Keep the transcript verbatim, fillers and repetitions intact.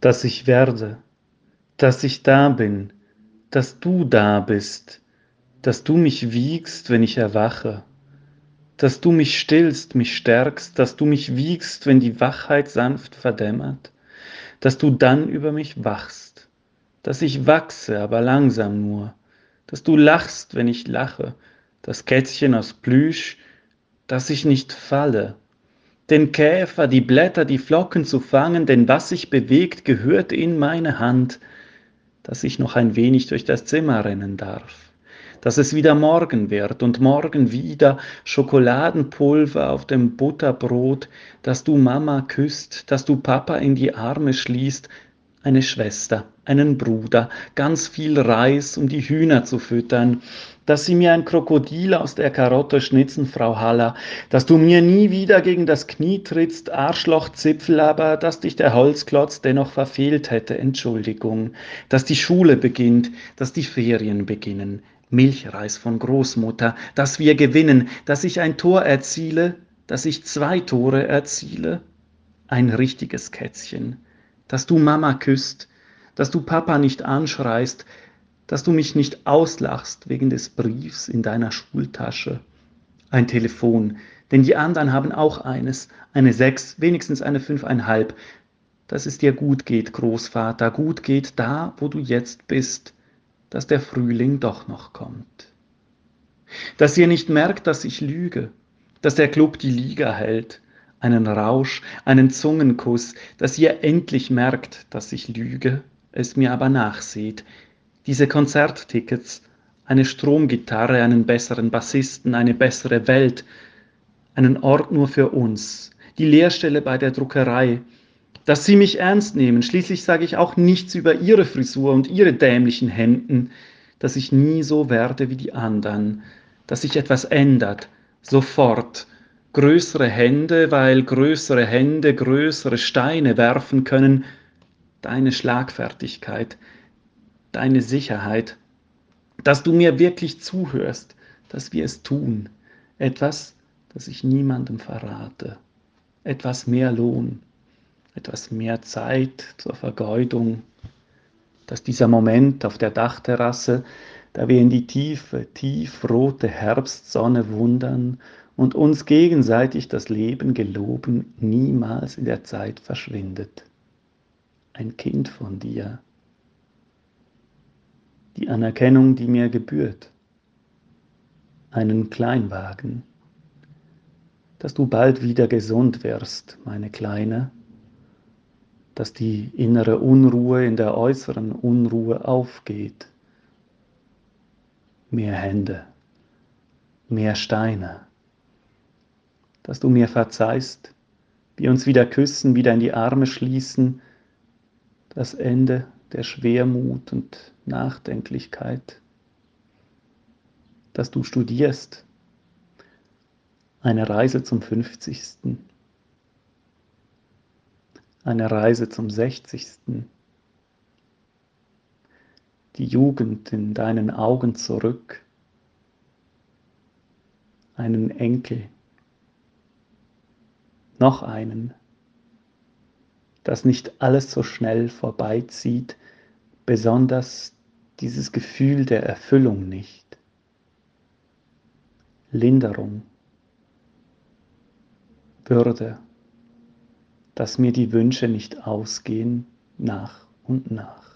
dass ich werde, dass ich da bin, dass du da bist, dass du mich wiegst, wenn ich erwache, dass du mich stillst, mich stärkst, dass du mich wiegst, wenn die Wachheit sanft verdämmert, dass du dann über mich wachst, dass ich wachse, aber langsam nur, dass du lachst, wenn ich lache, das Kätzchen aus Plüsch, dass ich nicht falle, den Käfer, die Blätter, die Flocken zu fangen, denn was sich bewegt, gehört in meine Hand, dass ich noch ein wenig durch das Zimmer rennen darf, dass es wieder Morgen wird und morgen wieder Schokoladenpulver auf dem Butterbrot, dass du Mama küsst, dass du Papa in die Arme schließt, eine Schwester, einen Bruder, ganz viel Reis, um die Hühner zu füttern, dass sie mir ein Krokodil aus der Karotte schnitzen, Frau Haller, dass du mir nie wieder gegen das Knie trittst, Arschlochzipfel, aber dass dich der Holzklotz dennoch verfehlt hätte, Entschuldigung, dass die Schule beginnt, dass die Ferien beginnen, Milchreis von Großmutter, dass wir gewinnen, dass ich ein Tor erziele, dass ich zwei Tore erziele, ein richtiges Kätzchen, dass du Mama küsst, dass du Papa nicht anschreist, dass du mich nicht auslachst wegen des Briefs in deiner Schultasche. Ein Telefon, denn die anderen haben auch eines, eine sechs, wenigstens eine fünfeinhalb, dass es dir gut geht, Großvater, gut geht da, wo du jetzt bist, dass der Frühling doch noch kommt. Dass ihr nicht merkt, dass ich lüge, dass der Club die Liga hält, einen Rausch, einen Zungenkuss, dass ihr endlich merkt, dass ich lüge, es mir aber nachseht. Diese Konzerttickets, eine Stromgitarre, einen besseren Bassisten, eine bessere Welt, einen Ort nur für uns, die Lehrstelle bei der Druckerei, dass Sie mich ernst nehmen. Schließlich sage ich auch nichts über Ihre Frisur und Ihre dämlichen Hemden, dass ich nie so werde wie die anderen, dass sich etwas ändert, sofort. Größere Hände, weil größere Hände größere Steine werfen können. Deine Schlagfertigkeit, deine Sicherheit, dass du mir wirklich zuhörst, dass wir es tun. Etwas, das ich niemandem verrate. Etwas mehr Lohn, etwas mehr Zeit zur Vergeudung, dass dieser Moment auf der Dachterrasse, da wir in die tiefe, tiefrote Herbstsonne wundern und uns gegenseitig das Leben geloben, niemals in der Zeit verschwindet. Ein Kind von dir, die Anerkennung, die mir gebührt, einen Kleinwagen, dass du bald wieder gesund wirst, meine Kleine, dass die innere Unruhe in der äußeren Unruhe aufgeht. Mehr Hände, mehr Steine, dass du mir verzeihst, wir uns wieder küssen, wieder in die Arme schließen, das Ende der Schwermut und Nachdenklichkeit, dass du studierst, eine Reise zum fünfzigsten, eine Reise zum sechzigsten, die Jugend in deinen Augen zurück, einen Enkel, noch einen, dass nicht alles so schnell vorbeizieht, besonders dieses Gefühl der Erfüllung nicht. Linderung, Würde, dass mir die Wünsche nicht ausgehen nach und nach.